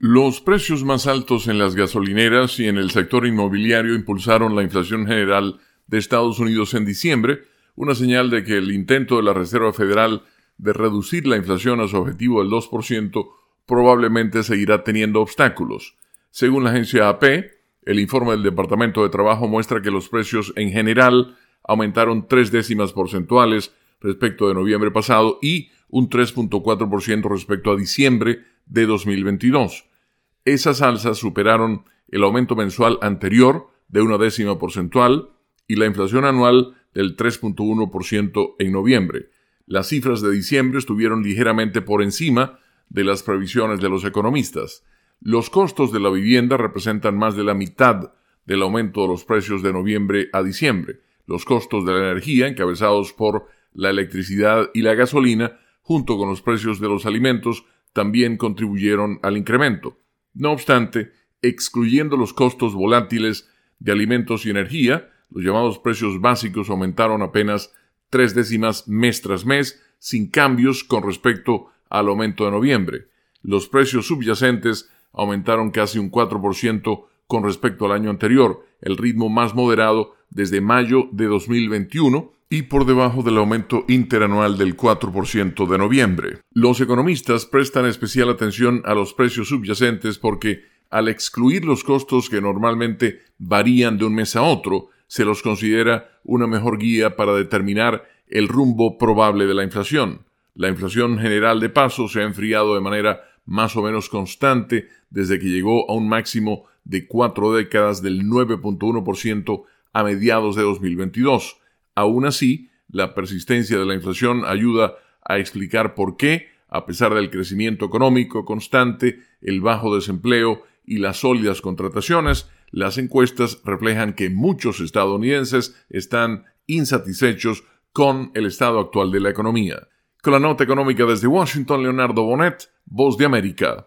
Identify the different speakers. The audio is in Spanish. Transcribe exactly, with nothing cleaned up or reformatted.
Speaker 1: Los precios más altos en las gasolineras y en el sector inmobiliario impulsaron la inflación general de Estados Unidos en diciembre, una señal de que el intento de la Reserva Federal de reducir la inflación a su objetivo del dos por ciento probablemente seguirá teniendo obstáculos. Según la agencia A P, el informe del Departamento de Trabajo muestra que los precios en general aumentaron tres décimas porcentuales respecto de noviembre pasado y un tres punto cuatro por ciento respecto a diciembre de dos mil veintidós. Esas alzas superaron el aumento mensual anterior de una décima porcentual y la inflación anual del tres punto uno por ciento en noviembre. Las cifras de diciembre estuvieron ligeramente por encima de las previsiones de los economistas. Los costos de la vivienda representan más de la mitad del aumento de los precios de noviembre a diciembre. Los costos de la energía, encabezados por la electricidad y la gasolina, junto con los precios de los alimentos, también contribuyeron al incremento. No obstante, excluyendo los costos volátiles de alimentos y energía, los llamados precios básicos aumentaron apenas tres décimas mes tras mes, sin cambios con respecto al aumento de noviembre. Los precios subyacentes aumentaron casi un cuatro por ciento con respecto al año anterior, el ritmo más moderado desde mayo de dos mil veintiuno y por debajo del aumento interanual del cuatro por ciento de noviembre. Los economistas prestan especial atención a los precios subyacentes porque, al excluir los costos que normalmente varían de un mes a otro, se los considera una mejor guía para determinar el rumbo probable de la inflación. La inflación general de paso se ha enfriado de manera más o menos constante desde que llegó a un máximo de cuatro décadas del nueve punto uno por ciento a mediados de dos mil veintidós. Aún así, la persistencia de la inflación ayuda a explicar por qué, a pesar del crecimiento económico constante, el bajo desempleo y las sólidas contrataciones, las encuestas reflejan que muchos estadounidenses están insatisfechos con el estado actual de la economía. Con la nota económica desde Washington, Leonardo Bonet, Voz de América.